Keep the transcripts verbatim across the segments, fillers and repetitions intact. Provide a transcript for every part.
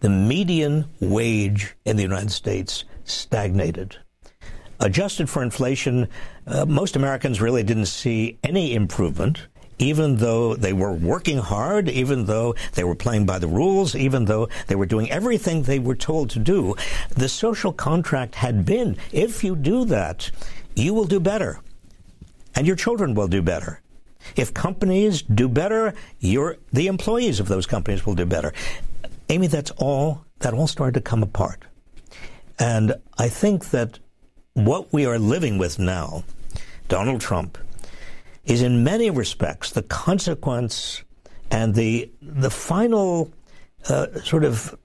the median wage in the United States stagnated. Adjusted for inflation, uh, most Americans really didn't see any improvement, even though they were working hard, even though they were playing by the rules, even though they were doing everything they were told to do. The social contract had been, if you do that, you will do better, and your children will do better. If companies do better, your the employees of those companies will do better. Amy, that's all, that all started to come apart. And I think that what we are living with now, Donald Trump, is in many respects the consequence and the the final uh, sort of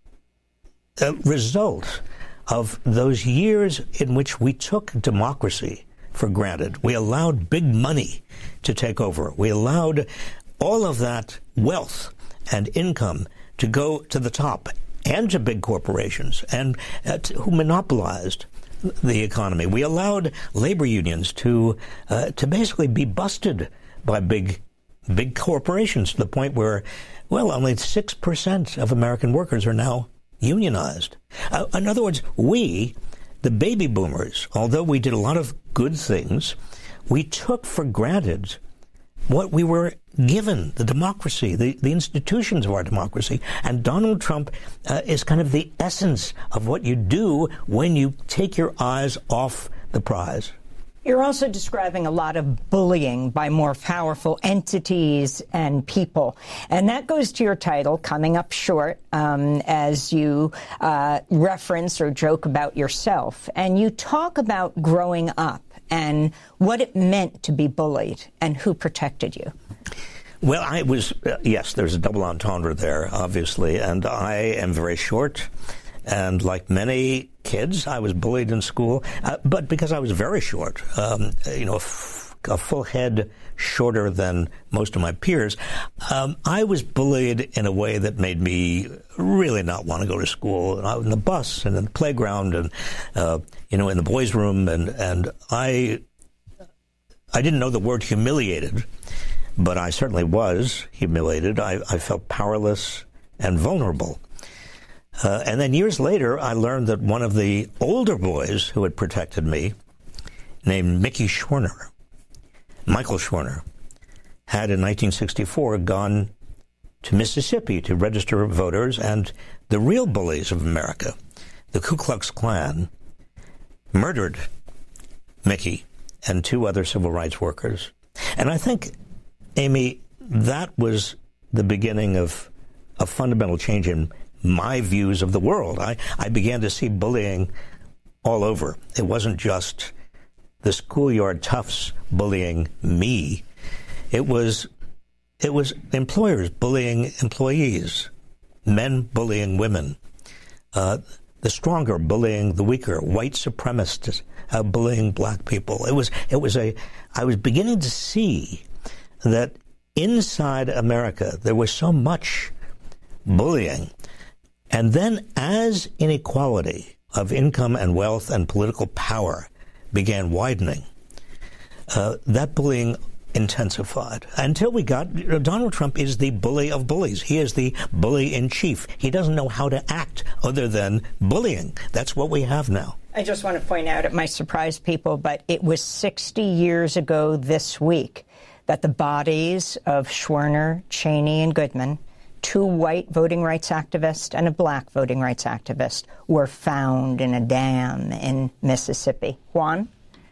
uh, result of those years in which we took democracy for granted. We allowed big money to take over. We allowed all of that wealth and income to go to the top and to big corporations and uh, to, who monopolized the economy. We allowed labor unions to uh, to basically be busted by big big corporations to the point where, well, only six percent of American workers are now unionized. Uh, in other words, we, the baby boomers, although we did a lot of good things, we took for granted what we were given, the democracy, the, the institutions of our democracy. And Donald Trump uh, is kind of the essence of what you do when you take your eyes off the prize. You're also describing a lot of bullying by more powerful entities and people. And that goes to your title, Coming Up Short, um, as you uh, reference or joke about yourself. And you talk about growing up and what it meant to be bullied and who protected you. Well, I was, uh, yes, there's a double entendre there, obviously, and I am very short. And like many kids, I was bullied in school, uh, but because I was very short, um, you know, a, f- a full head shorter than most of my peers, um, I was bullied in a way that made me really not want to go to school. I was in the bus and in the playground and, uh, you know, in the boys' room. And, and I, I didn't know the word humiliated, but I certainly was humiliated. I, I felt powerless and vulnerable. Uh, and then years later, I learned that one of the older boys who had protected me, named Mickey Schwerner, Michael Schwerner, had in nineteen sixty-four gone to Mississippi to register voters, and the real bullies of America, the Ku Klux Klan, murdered Mickey and two other civil rights workers. And I think, Amy, that was the beginning of a fundamental change in my views of the world. I, I began to see bullying all over. It wasn't just the schoolyard toughs bullying me. It was it was employers bullying employees, men bullying women, uh, the stronger bullying the weaker, white supremacists uh, bullying black people. It was it was a I was beginning to see that inside America there was so much bullying. And then as inequality of income and wealth and political power began widening, uh, that bullying intensified until we got, you know, Donald Trump is the bully of bullies. He is the bully in chief. He doesn't know how to act other than bullying. That's what we have now. I just want to point out, it might surprise people, but it was sixty years ago this week that the bodies of Schwerner, Cheney, and Goodman, two white voting rights activists and a black voting rights activist, were found in a dam in Mississippi. Juan?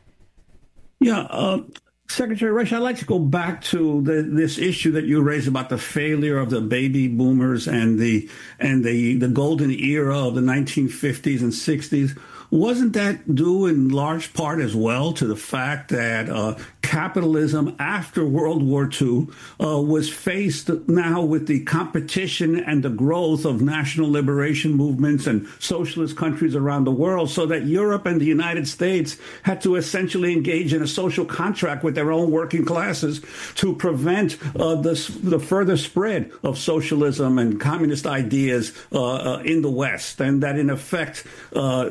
Yeah, uh, Secretary Risch, I'd like to go back to the, this issue that you raised about the failure of the baby boomers and the and the, the golden era of the nineteen fifties and sixties. Wasn't that due in large part as well to the fact that uh, capitalism after World War Two uh, was faced now with the competition and the growth of national liberation movements and socialist countries around the world, so that Europe and the United States had to essentially engage in a social contract with their own working classes to prevent uh, the, the further spread of socialism and communist ideas uh, uh, in the West, and that in effect uh, it was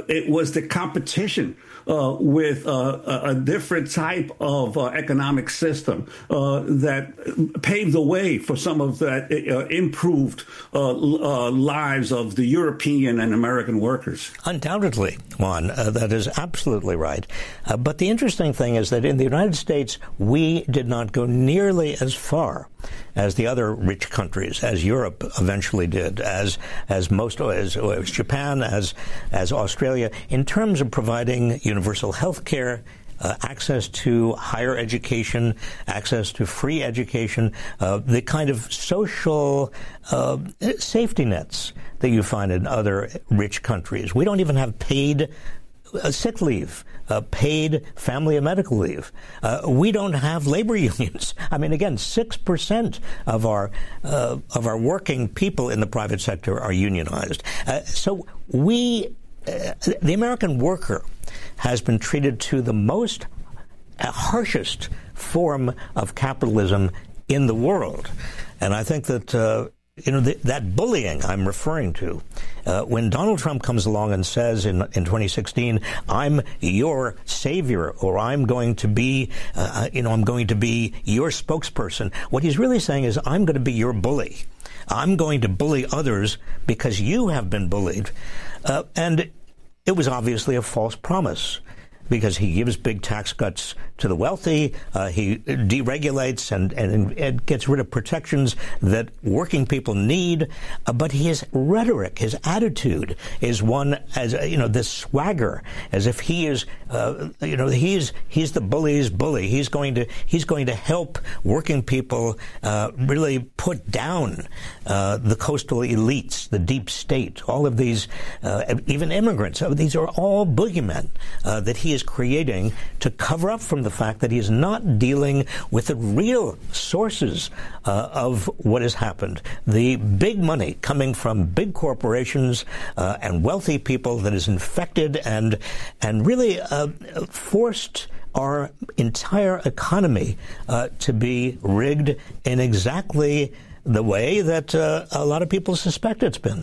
was the competition uh, with uh, a, a different type of uh, economic system uh, that paved the way for some of that uh, improved uh, uh, lives of the European and American workers. Undoubtedly, Juan, uh, that is absolutely right. Uh, but the interesting thing is that in the United States, we did not go nearly as far as the other rich countries, as Europe eventually did, as as most as, as Japan, as as Australia, in terms of providing universal health care, uh, access to higher education, access to free education, uh, the kind of social uh, safety nets that you find in other rich countries. We don't even have paid Uh, sick leave, uh, paid family and medical leave. Uh, we don't have labor unions. I mean, again, six percent of our uh, of our working people in the private sector are unionized. Uh, so we, uh, the American worker, has been treated to the most uh, harshest form of capitalism in the world, and I think that. Uh, You know, the, that bullying I'm referring to, uh, when Donald Trump comes along and says in, in twenty sixteen, I'm your savior, or I'm going to be, uh, you know, I'm going to be your spokesperson, what he's really saying is, I'm going to be your bully. I'm going to bully others because you have been bullied. Uh, and it was obviously a false promise, because he gives big tax cuts to the wealthy, uh, he deregulates and, and, and gets rid of protections that working people need. Uh, but his rhetoric, his attitude is one as, uh, you know, this swagger, as if he is, uh, you know, he's he's the bully's bully. He's going to he's going to help working people uh, really put down uh, the coastal elites, the deep state, all of these, uh, even immigrants. These are all boogeymen uh, that he is creating to cover up from the fact that he is not dealing with the real sources uh, of what has happened. The big money coming from big corporations uh, and wealthy people that is infected and and really uh, forced our entire economy uh, to be rigged in exactly the way that uh, a lot of people suspect it's been.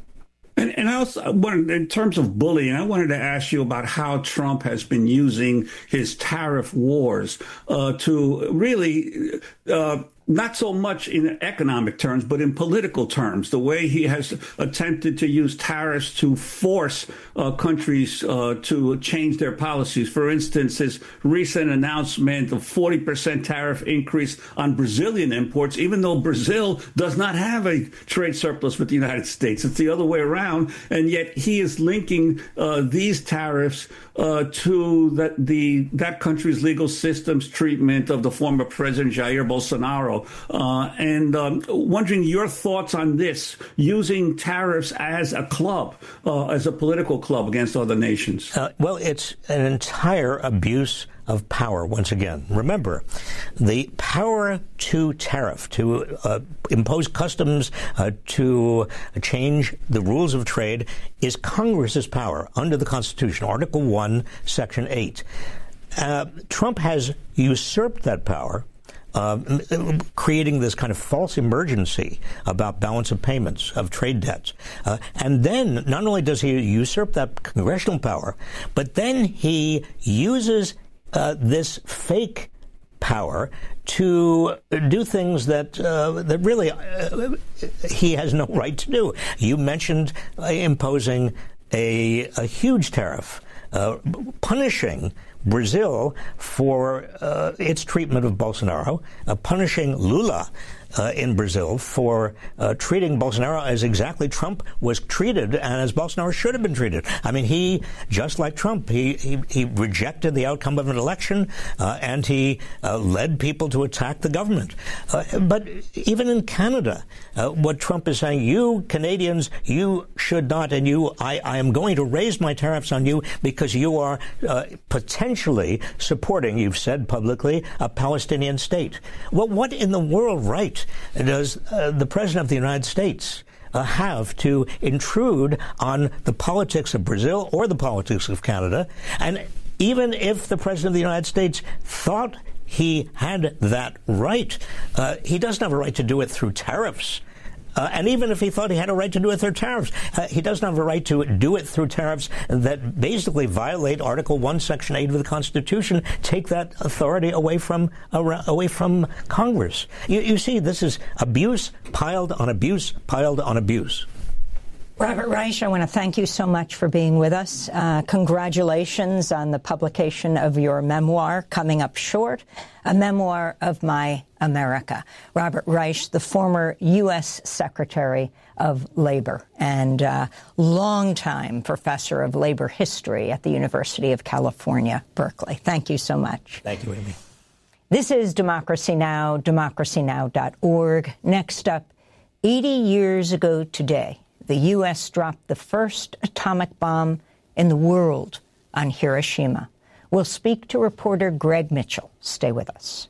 And, and I also wanted, in terms of bullying, I wanted to ask you about how Trump has been using his tariff wars uh, to really uh, not so much in economic terms, but in political terms, the way he has attempted to use tariffs to force uh, countries uh, to change their policies. For instance, his recent announcement of forty percent tariff increase on Brazilian imports, even though Brazil does not have a trade surplus with the United States. It's the other way around. And yet he is linking uh, these tariffs uh, to that, the, that country's legal system's treatment of the former President Jair Bolsonaro. Uh, and um, wondering your thoughts on this, using tariffs as a club, uh, as a political club against other nations. Uh, well, it's an entire abuse of power, once again. Remember, the power to tariff, to uh, impose customs, uh, to change the rules of trade, is Congress's power under the Constitution, Article one, Section eight. Uh, Trump has usurped that power, Uh, creating this kind of false emergency about balance of payments, of trade debts. Uh, and then not only does he usurp that congressional power, but then he uses uh, this fake power to do things that uh, that really uh, he has no right to do. You mentioned uh, imposing a, a huge tariff, uh, punishing Brazil for uh, its treatment of Bolsonaro, uh, punishing Lula uh, in Brazil for uh, treating Bolsonaro as exactly Trump was treated and as Bolsonaro should have been treated. I mean, he, just like Trump, he, he, he rejected the outcome of an election uh, and he uh, led people to attack the government. Uh, but even in Canada, uh, what Trump is saying, you Canadians, you should not, and you, I, I am going to raise my tariffs on you because you are uh, potentially supporting, you've said publicly, a Palestinian state. Well, what in the world right does uh, the President of the United States uh, have to intrude on the politics of Brazil or the politics of Canada? And even if the President of the United States thought he had that right, uh, he doesn't have a right to do it through tariffs. Uh, and even if he thought he had a right to do it through tariffs, uh, he doesn't have a right to do it through tariffs that basically violate Article one, Section eight of the Constitution, take that authority away from uh, away from Congress. You, you see, this is abuse piled on abuse piled on abuse. Robert Reich, I want to thank you so much for being with us. Uh, congratulations on the publication of your memoir, Coming Up Short, a memoir of my America. Robert Reich, the former U S Secretary of Labor and uh, longtime professor of labor history at the University of California, Berkeley. Thank you so much. Thank you, Amy. This is Democracy Now!, democracy now dot org. Next up, eighty years ago today, the U S dropped the first atomic bomb in the world on Hiroshima. We'll speak to reporter Greg Mitchell. Stay with us.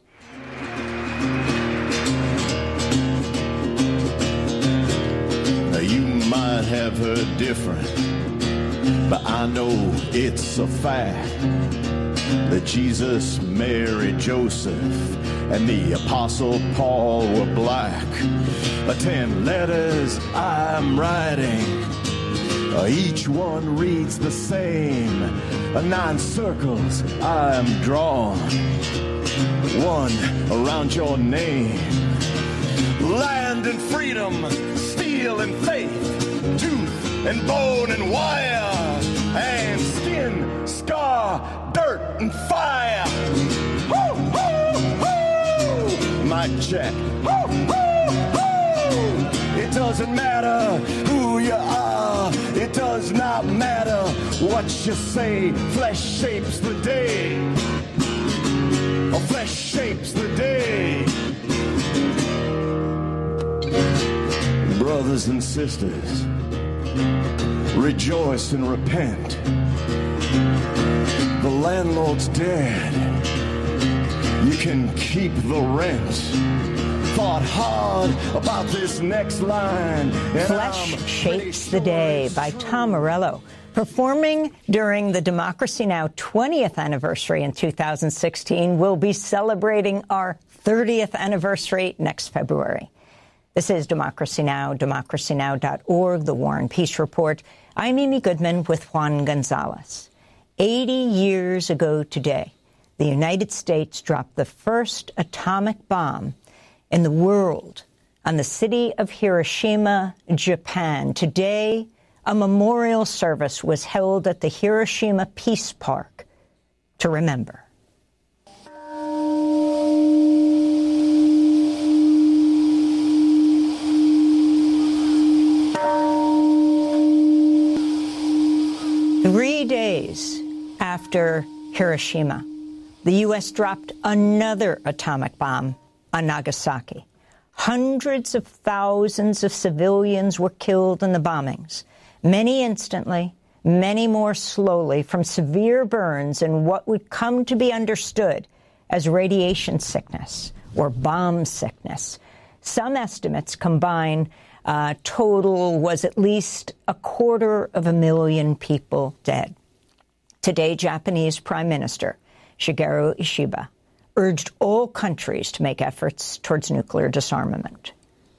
Now, you might have heard different, but I know it's a fact that Jesus, Mary, Joseph, and the Apostle Paul were black. Uh, ten letters I'm writing, uh, each one reads the same. Uh, nine circles I'm drawing, one around your name. Land and freedom, steel and faith, tooth and bone and wire, and skin, scar, dirt and fire. Woo, woo, woo. Mic check. Woo, woo, woo. It doesn't matter who you are. It does not matter what you say. Flesh shapes the day. Oh, flesh shapes the day. Brothers and sisters, rejoice and repent. The landlord's dead. You can keep the rent. Thought hard about this next line. Flesh Shapes the Day by Tom Morello, performing during the Democracy Now! twentieth anniversary in two thousand sixteen. We'll be celebrating our thirtieth anniversary next February. This is Democracy Now!, democracy now dot org, the War and Peace Report. I'm Amy Goodman with Juan Gonzalez. eighty years ago today, the United States dropped the first atomic bomb in the world on the city of Hiroshima, Japan. Today, a memorial service was held at the Hiroshima Peace Park to remember. Three days after Hiroshima, the U S dropped another atomic bomb on Nagasaki. Hundreds of thousands of civilians were killed in the bombings, many instantly, many more slowly, from severe burns and what would come to be understood as radiation sickness or bomb sickness. Some estimates combine Uh, total was at least a quarter of a million people dead. Today, Japanese Prime Minister Shigeru Ishiba urged all countries to make efforts towards nuclear disarmament.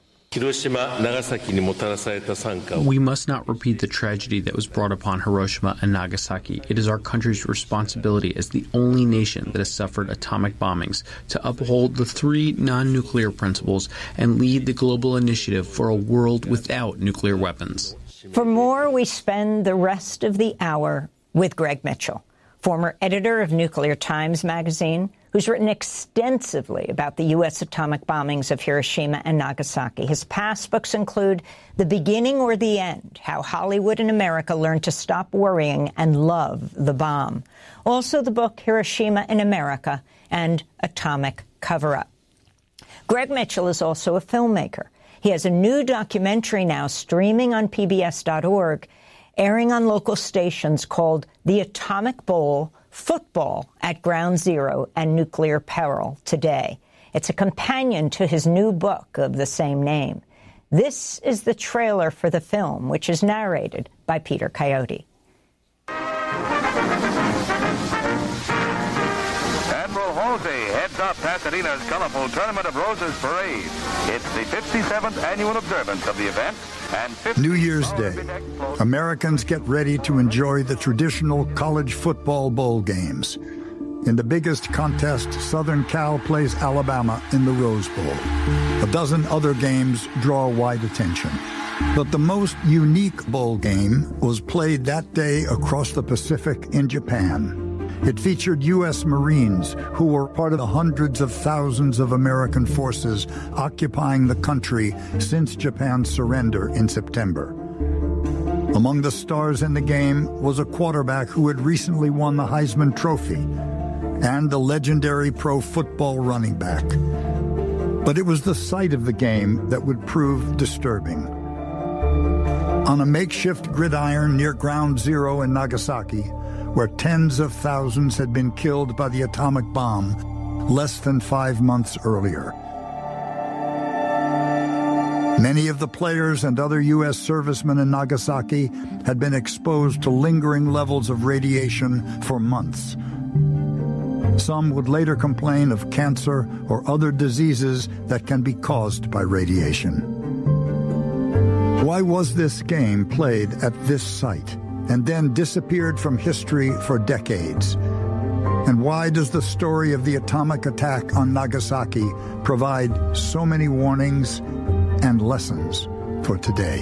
We must not repeat the tragedy that was brought upon Hiroshima and Nagasaki. It is our country's responsibility as the only nation that has suffered atomic bombings to uphold the three non-nuclear principles and lead the global initiative for a world without nuclear weapons. For more, we spend the rest of the hour with Greg Mitchell, former editor of Nuclear Times magazine, who's written extensively about the U S atomic bombings of Hiroshima and Nagasaki. His past books include The Beginning or the End, How Hollywood and America Learned to Stop Worrying and Love the Bomb. Also the book Hiroshima in America and Atomic Cover-Up. Greg Mitchell is also a filmmaker. He has a new documentary now streaming on P B S dot org, airing on local stations, called The Atomic Bowl: Football at Ground Zero and Nuclear Peril Today. It's a companion to his new book of the same name. This is the trailer for the film, which is narrated by Peter Coyote. Admiral Halsey heads up Pasadena's colorful Tournament of Roses parade. It's the fifty-seventh annual observance of the event. And New Year's Day, Americans get ready to enjoy the traditional college football bowl games. In the biggest contest, Southern Cal plays Alabama in the Rose Bowl. A dozen other games draw wide attention. But the most unique bowl game was played that day across the Pacific in Japan. It featured U S Marines who were part of the hundreds of thousands of American forces occupying the country since Japan's surrender in September. Among the stars in the game was a quarterback who had recently won the Heisman Trophy and the legendary pro football running back. But it was the sight of the game that would prove disturbing. On a makeshift gridiron near Ground Zero in Nagasaki, where tens of thousands had been killed by the atomic bomb less than five months earlier. Many of the players and other U S servicemen in Nagasaki had been exposed to lingering levels of radiation for months. Some would later complain of cancer or other diseases that can be caused by radiation. Why was this game played at this site and then disappeared from history for decades? And why does the story of the atomic attack on Nagasaki provide so many warnings and lessons for today?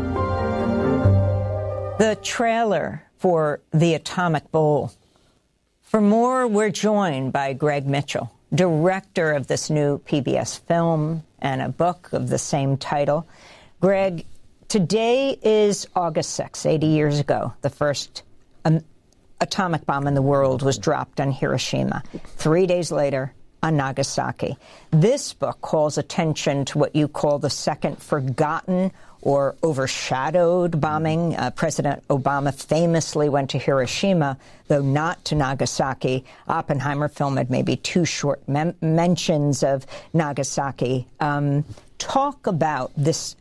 The trailer for The Atomic Bowl. For more, we're joined by Greg Mitchell, director of this new P B S film and a book of the same title. Greg, today is August sixth, eighty years ago. The first um, atomic bomb in the world was dropped on Hiroshima. Three days later, on Nagasaki. This book calls attention to what you call the second forgotten or overshadowed bombing. Uh, President Obama famously went to Hiroshima, though not to Nagasaki. Oppenheimer film had maybe two short mem- mentions of Nagasaki. Um, talk about this,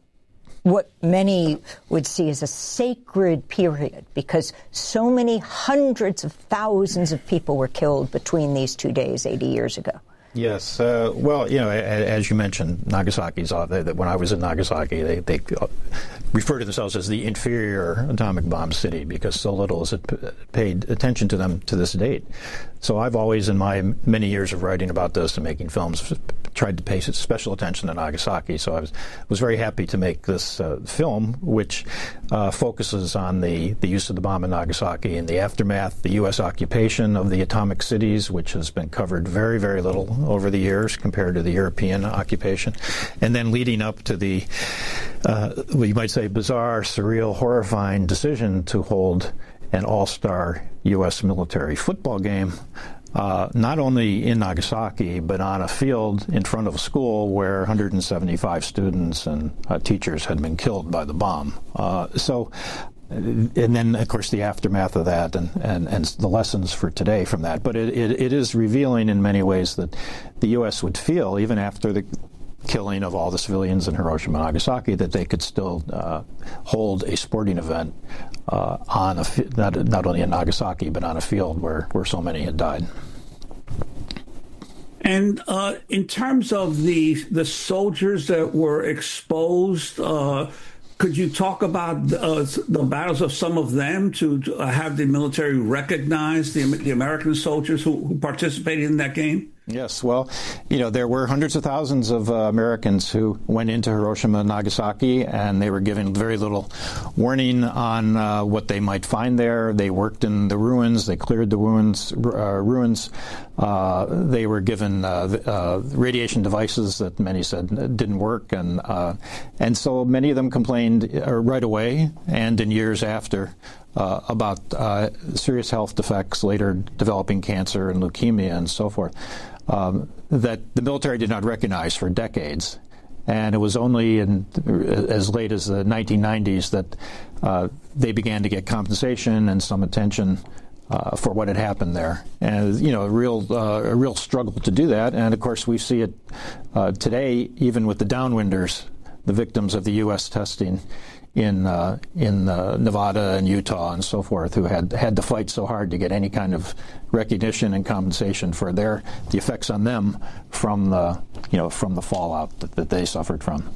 what many would see as a sacred period, because so many hundreds of thousands of people were killed between these two days eighty years ago. Yes. Uh, well, you know, as you mentioned, Nagasaki's, uh, when I was in Nagasaki, they, they refer to themselves as the inferior atomic bomb city because so little is paid attention to them to this date. So I've always, in my many years of writing about this and making films, tried to pay special attention to Nagasaki. So I was was very happy to make this uh, film, which uh, focuses on the, the use of the bomb in Nagasaki and the aftermath, the U S occupation of the atomic cities, which has been covered very, very little over the years compared to the European occupation, and then leading up to the, uh, well, you might say, bizarre, surreal, horrifying decision to hold an all-star U S military football game, uh, not only in Nagasaki, but on a field in front of a school where one hundred seventy-five students and uh, teachers had been killed by the bomb. Uh, so, and then, of course, the aftermath of that and, and, and the lessons for today from that. But it, it, it is revealing in many ways that the U S would feel, even after the killing of all the civilians in Hiroshima and Nagasaki, that they could still uh, hold a sporting event uh, on a not, not only in Nagasaki but on a field where, where so many had died. And uh, in terms of the the soldiers that were exposed, uh, could you talk about uh, the battles of some of them to, to have the military recognize the, the American soldiers who, who participated in that game? Yes, well, you know, there were hundreds of thousands of uh, Americans who went into Hiroshima and Nagasaki, and they were given very little warning on uh, what they might find there. They worked in the ruins. They cleared the ruins. Uh, ruins. Uh, they were given uh, uh, radiation devices that many said didn't work, and uh, and so many of them complained uh, right away and in years after uh, about uh, serious health defects, later developing cancer and leukemia and so forth. Um, that the military did not recognize for decades. And it was only in as late as the nineteen nineties that uh, they began to get compensation and some attention uh, for what had happened there. And, you know, a real, uh, a real struggle to do that. And, of course, we see it uh, today, even with the downwinders, the victims of the U S testing in uh, in uh, Nevada and Utah and so forth, who had had to fight so hard to get any kind of recognition and compensation for their the effects on them from the you know from the fallout that, that they suffered from.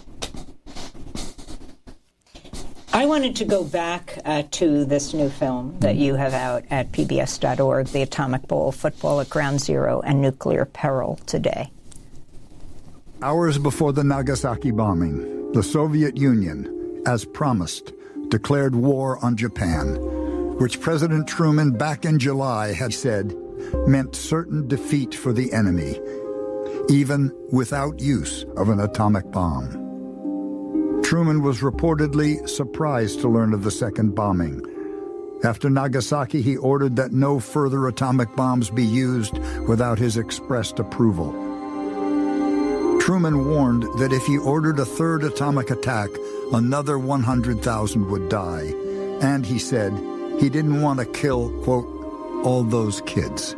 I wanted to go back uh, to this new film that you have out at P B S dot org, The Atomic Bowl, Football at Ground Zero, and Nuclear Peril Today. Hours before the Nagasaki bombing, the Soviet Union, as promised, declared war on Japan, which President Truman back in July had said meant certain defeat for the enemy, even without use of an atomic bomb. Truman was reportedly surprised to learn of the second bombing. After Nagasaki, he ordered that no further atomic bombs be used without his expressed approval. Truman warned that if he ordered a third atomic attack, another one hundred thousand would die. And he said he didn't want to kill, quote, all those kids.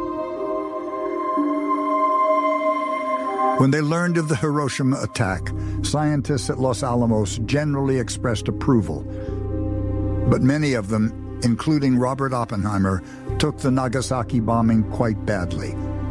When they learned of the Hiroshima attack, scientists at Los Alamos generally expressed approval. But many of them, including Robert Oppenheimer, took the Nagasaki bombing quite badly.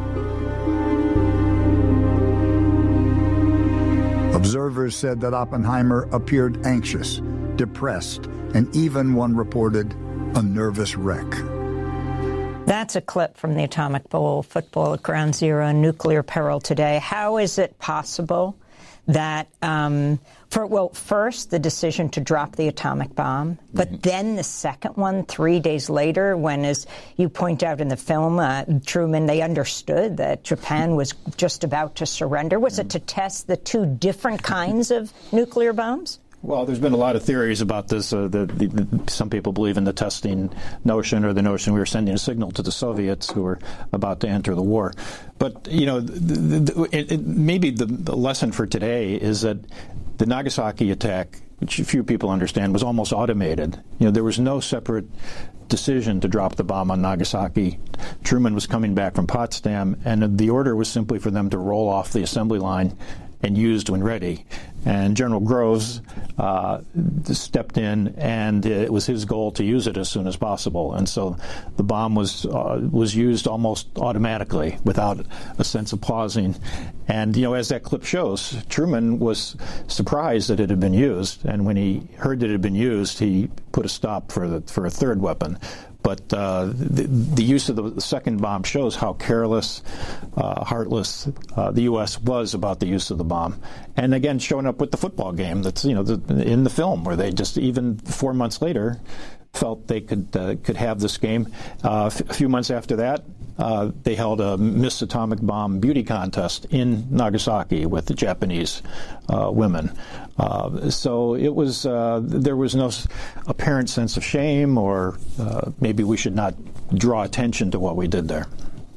Observers said that Oppenheimer appeared anxious, depressed, and even one reported a nervous wreck. That's a clip from the Atomic Bowl, Football at Ground Zero, and Nuclear Peril Today. How is it possible that, um, for well, first, the decision to drop the atomic bomb, but mm-hmm. then the second one three days later, when, as you point out in the film, uh, Truman, they understood that Japan was just about to surrender. Was mm-hmm. it to test the two different kinds of nuclear bombs? Well, there's been a lot of theories about this. Uh, the, the, the, some people believe in the testing notion, or the notion we were sending a signal to the Soviets who were about to enter the war. But, you know, the, the, it, it, maybe the, the lesson for today is that the Nagasaki attack, which few people understand, was almost automated. You know, there was no separate decision to drop the bomb on Nagasaki. Truman was coming back from Potsdam, and the order was simply for them to roll off the assembly line and used when ready. And General Groves uh, stepped in, and it was his goal to use it as soon as possible. And so the bomb was uh, was used almost automatically, without a sense of pausing. And, you know, as that clip shows, Truman was surprised that it had been used, and when he heard that it had been used, he put a stop for the for a third weapon. But uh, the, the use of the, the second bomb shows how careless, uh, heartless uh, the U S was about the use of the bomb. And again, showing up with the football game that's, you know, the, in the film, where they just, even four months later, felt they could uh, could have this game. Uh, f- a few months after that, uh, they held a Miss Atomic Bomb beauty contest in Nagasaki with the Japanese uh, women. Uh, so it was uh, there was no apparent sense of shame, or uh, maybe we should not draw attention to what we did there.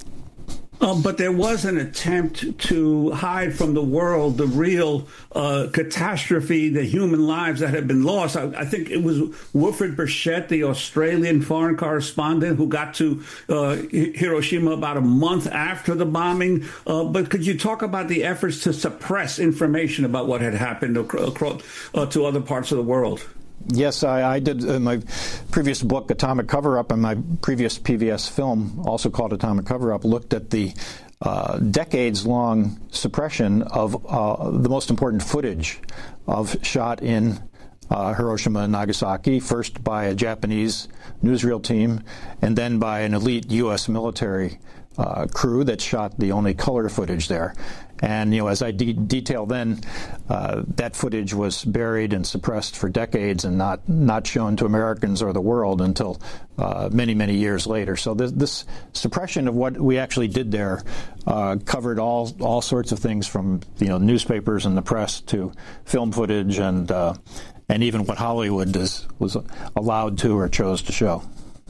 Uh, but there was an attempt to hide from the world the real uh, catastrophe, the human lives that had been lost. I, I think it was Wilfred Burchett, the Australian foreign correspondent, who got to uh, Hiroshima about a month after the bombing. Uh, but could you talk about the efforts to suppress information about what had happened across, uh, to other parts of the world? Yes, I, I did. In my previous book, Atomic Cover-Up, and my previous P B S film, also called Atomic Cover-Up, looked at the uh, decades-long suppression of uh, the most important footage of shot in uh, Hiroshima and Nagasaki, first by a Japanese newsreel team, and then by an elite U S military uh, crew that shot the only color footage there. And, you know, as I de- detail then, uh, that footage was buried and suppressed for decades and not not shown to Americans or the world until uh, many, many years later. So this, this suppression of what we actually did there uh, covered all all sorts of things, from, you know, newspapers and the press to film footage and uh, and even what Hollywood is, was allowed to or chose to show.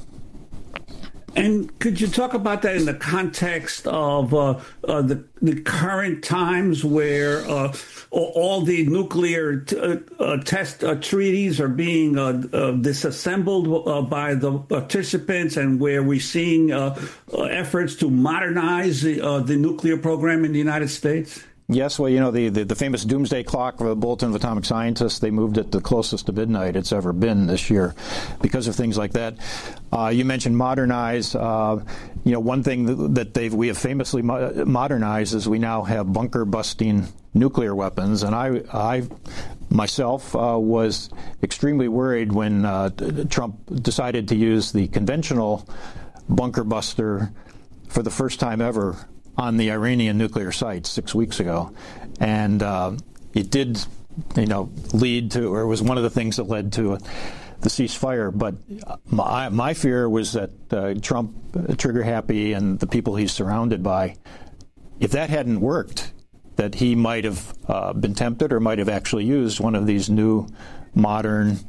And could you talk about that in the context of uh, uh, the, the current times where uh, all the nuclear t- uh, test uh, treaties are being uh, uh, disassembled uh, by the participants, and where we're seeing uh, uh, efforts to modernize the, uh, the nuclear program in the United States? Yes, well, you know, the, the, the famous doomsday clock of the Bulletin of Atomic Scientists, they moved it the closest to midnight it's ever been this year because of things like that. Uh, you mentioned modernize. Uh, you know, one thing that they've we have famously mo- modernized is we now have bunker-busting nuclear weapons. And I, I myself, uh, was extremely worried when uh, Trump decided to use the conventional bunker buster for the first time ever on the Iranian nuclear site six weeks ago. And uh, it did, you know, lead to, or it was one of the things that led to a, the ceasefire. But my, my fear was that uh, Trump, uh, trigger happy, and the people he's surrounded by, if that hadn't worked, that he might have uh, been tempted or might have actually used one of these new, modern,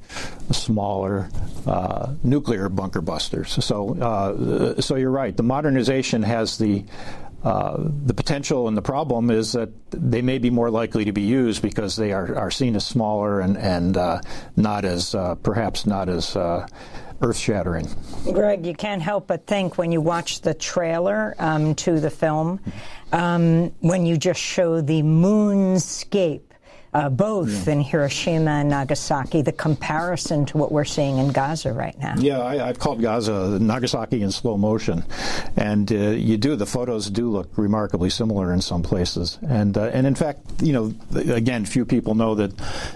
smaller uh, nuclear bunker busters. So, uh, so you're right. The modernization has the uh, the potential, and the problem is that they may be more likely to be used because they are, are seen as smaller and and uh, not as uh, perhaps not as uh, earth-shattering. Greg, you can't help but think when you watch the trailer um, to the film, um, when you just show the moonscape, Uh, both yeah. in Hiroshima and Nagasaki, the comparison to what we're seeing in Gaza right now. Yeah, I, I've called Gaza Nagasaki in slow motion, and uh, you do. The photos do look remarkably similar in some places, and uh, and in fact, you know, again, few people know that.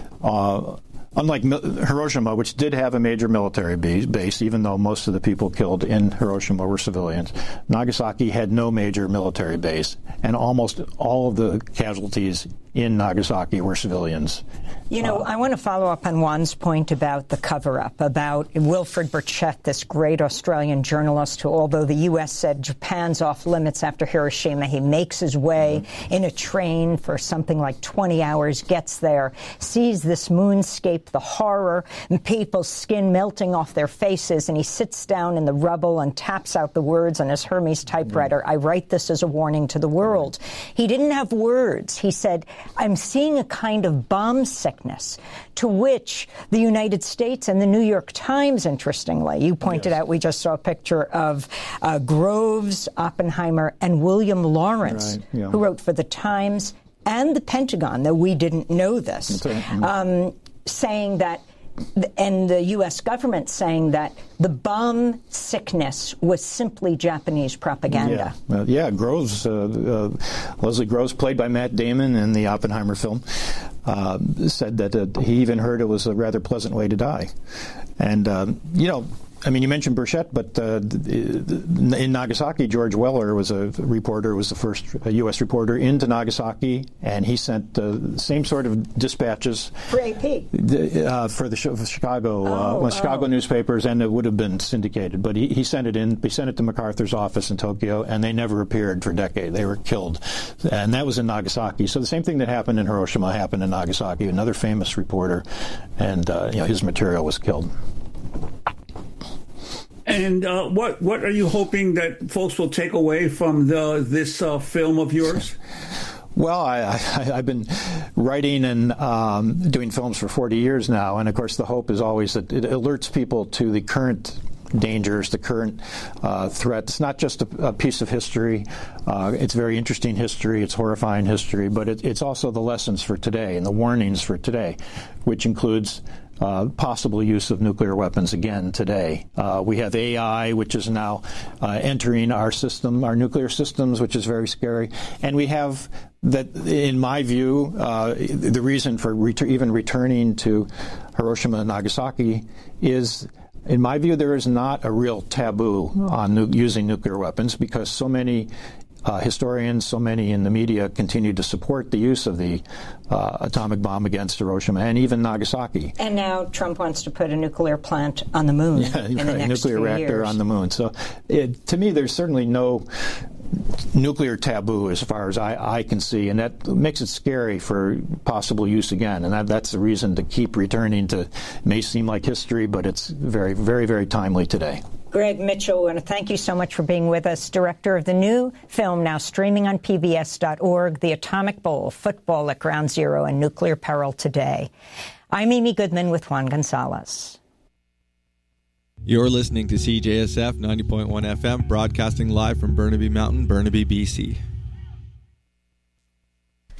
Uh, Unlike Hiroshima, which did have a major military base, even though most of the people killed in Hiroshima were civilians, Nagasaki had no major military base, and almost all of the casualties in Nagasaki were civilians. You know, uh, I want to follow up on Juan's point about the cover-up, about Wilfred Burchett, this great Australian journalist who, although the U S said Japan's off limits after Hiroshima, he makes his way mm-hmm. in a train for something like twenty hours, gets there, sees this moonscape, the horror, and people's skin melting off their faces, and he sits down in the rubble and taps out the words on his Hermes typewriter, mm-hmm. I write this as a warning to the world. Mm-hmm. He didn't have words. He said, I'm seeing a kind of bomb sickness, to which the United States and the New York Times, interestingly, you pointed yes. out, we just saw a picture of uh, Groves, Oppenheimer, and William Lawrence, right. yeah. who wrote for the Times and the Pentagon, though we didn't know this, right. mm-hmm. um, saying that, and the U S government saying that the bomb sickness was simply Japanese propaganda. Yeah, uh, yeah Groves, uh, uh, Leslie Groves, played by Matt Damon in the Oppenheimer film, uh, said that uh, he even heard it was a rather pleasant way to die. And, um, you know, I mean, you mentioned Burchett, but uh, in Nagasaki, George Weller was a reporter, was the first U S reporter into Nagasaki, and he sent the uh, same sort of dispatches for A P uh, for the for Chicago, oh, uh, Chicago oh. newspapers, and it would have been syndicated. But he, he sent it in. He sent it to MacArthur's office in Tokyo, and they never appeared for a decade. They were killed, and that was in Nagasaki. So the same thing that happened in Hiroshima happened in Nagasaki. Another famous reporter, and uh, you know, his material was killed. And uh, what what are you hoping that folks will take away from the this uh, film of yours? Well, I, I, I've been writing and um, doing films for forty years now, and of course the hope is always that it alerts people to the current dangers, the current uh, threat. It's not just a, a piece of history. Uh, it's very interesting history. It's horrifying history, but it, it's also the lessons for today and the warnings for today, which includes Uh, possible use of nuclear weapons again today. Uh, we have A I, which is now uh, entering our system, our nuclear systems, which is very scary. And we have that, in my view, uh, the reason for ret- even returning to Hiroshima and Nagasaki is, in my view, there is not a real taboo on nu- using nuclear weapons, because so many Uh, historians, so many in the media, continue to support the use of the uh, atomic bomb against Hiroshima and even Nagasaki. And now Trump wants to put a nuclear plant on the moon yeah, in right, the next nuclear few reactor years. on the moon. So, it, to me, there's certainly no nuclear taboo as far as I, I can see, and that makes it scary for possible use again. And that, that's the reason to keep returning to. It may seem like history, but it's very, very, very timely today. Greg Mitchell, I want to thank you so much for being with us, director of the new film now streaming on P B S dot org, The Atomic Bowl, Football at Ground Zero and Nuclear Peril Today. I'm Amy Goodman with Juan Gonzalez. You're listening to C J S F ninety point one F M, broadcasting live from Burnaby Mountain, Burnaby, B C.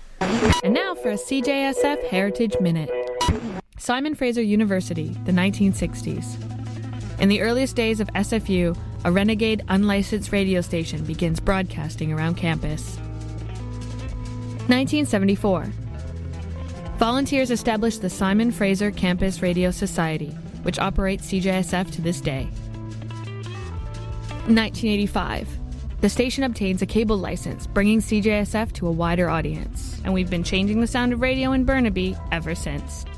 And now for a C J S F Heritage Minute. Simon Fraser University, the nineteen sixties. In the earliest days of S F U, a renegade unlicensed radio station begins broadcasting around campus. nineteen seventy-four. Volunteers established the Simon Fraser Campus Radio Society, which operates C J S F to this day. nineteen eighty-five. The station obtains a cable license, bringing C J S F to a wider audience, and we've been changing the sound of radio in Burnaby ever since.